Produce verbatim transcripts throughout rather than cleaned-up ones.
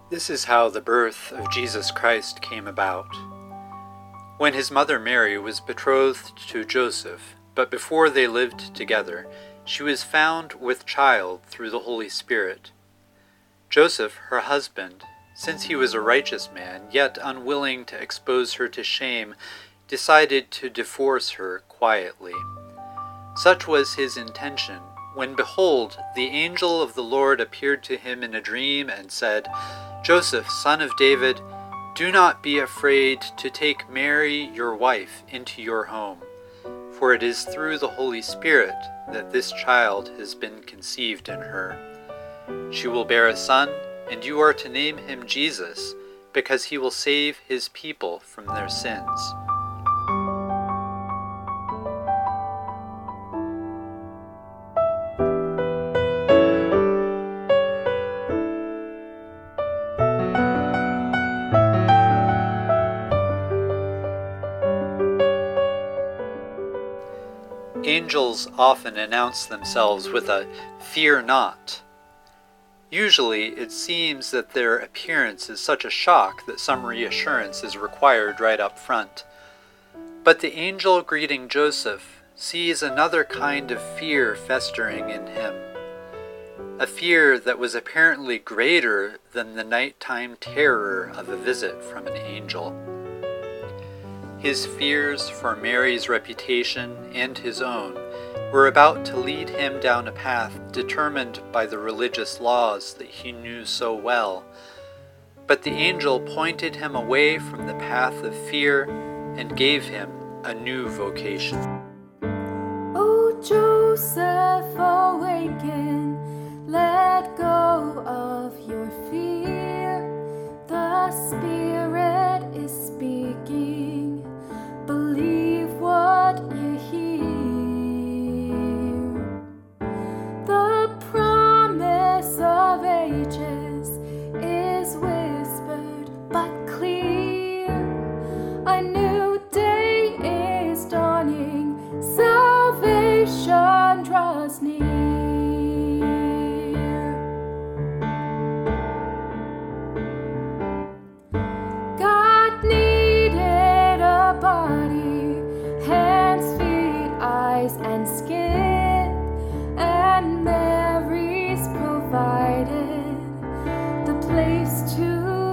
This is how the birth of Jesus Christ came about. When his mother Mary was betrothed to Joseph, but before they lived together, she was found with child through the Holy Spirit. Joseph, her husband, since he was a righteous man, yet unwilling to expose her to shame, decided to divorce her quietly. Such was his intention, when behold, the angel of the Lord appeared to him in a dream and said, "Joseph, son of David, do not be afraid to take Mary, your wife, into your home, for it is through the Holy Spirit that this child has been conceived in her. She will bear a son, and you are to name him Jesus, because he will save his people from their sins." Angels often announce themselves with a "fear not." Usually, it seems that their appearance is such a shock that some reassurance is required right up front. But the angel greeting Joseph sees another kind of fear festering in him, a fear that was apparently greater than the nighttime terror of a visit from an angel. His fears for Mary's reputation and his own were about to lead him down a path determined by the religious laws that he knew so well. But the angel pointed him away from the path of fear and gave him a new vocation. O Joseph, awaken, let go of your fear. The Spirit is speaking, believe what you hear. The promise of ages is whispered but clear. A new day is dawning, salvation draws near. God needed a body, hands, feet, eyes, and skin, and Mary's provided the place to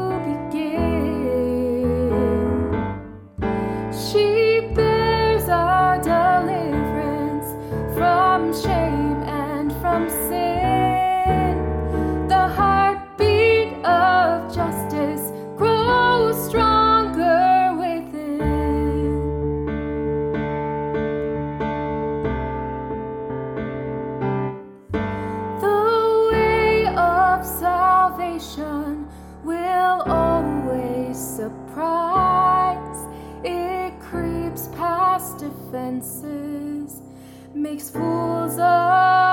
begin. She bears our deliverance from shame and from sin. The heartbeat of justice grows stronger within. The way of salvation will always surprise. It creeps past defenses, makes fools of